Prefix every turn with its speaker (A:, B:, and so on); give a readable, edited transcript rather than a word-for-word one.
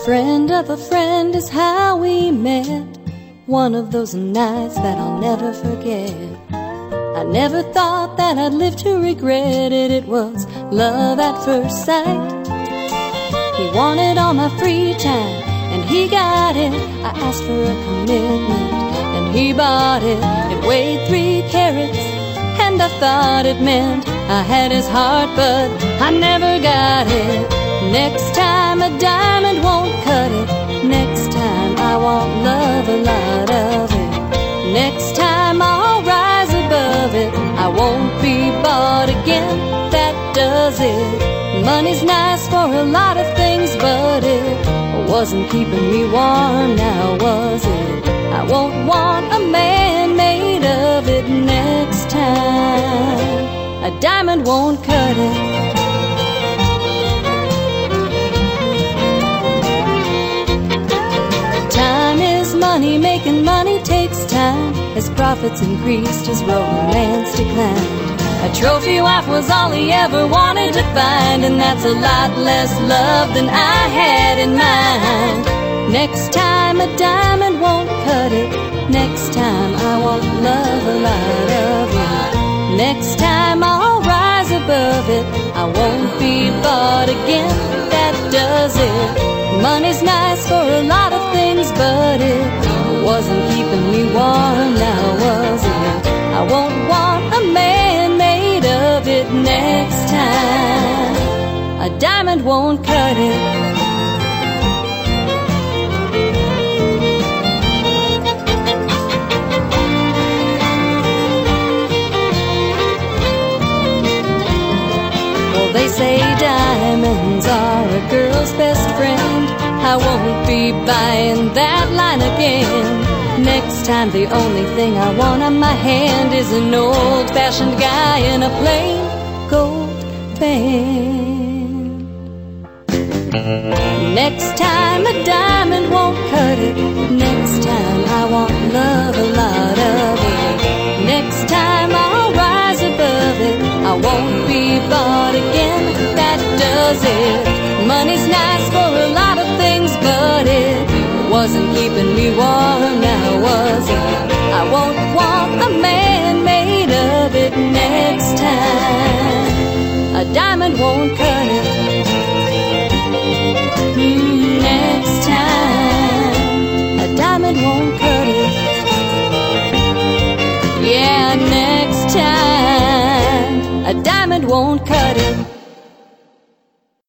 A: friend of a friend is how we met. One of those nights that I'll never forget. I never thought that I'd live to regret it. It was love at first sight. He wanted all my free time, and he got it. I asked for a commitment, and he bought it. It weighed 3 carats, and I thought it meant I had his heart, but I never got it. Next time a diamond won't cut it. Next time I want love, a lot of it. Next time I'll rise above it. I won't be bought again, that does it. Money's nice for a lot of things, but it wasn't keeping me warm, now was it? I won't want a man made of it next time. A diamond won't cut it. Time is money, making money takes time. As profits increased, his romance declined. A trophy wife was all he ever wanted to find, and that's a lot less love than I had in mind. Next time a diamond won't cut it. Next time I want love, a lot of it. Next time I'll rise above it. I won't be bought again, that does it. Money's nice for a lot of things, but it wasn't keeping me warm, now was it? I won't want a man made of it next time. A diamond won't cut it. Well, they say diamonds are a girl's best friend. I won't be buying that line again. Next time the only thing I want on my hand is an old-fashioned guy in a plain gold band. Next time a diamond won't cut it. Next time I want love, a lot of it. Next time I'll rise above it. I won't be bought again, that does it. Money's nice for a lot of things, but it wasn't keeping me warm, now was it? I won't want a man made of it next time. A diamond won't cut it. Next time a diamond won't cut it. Yeah, next time a diamond won't cut it.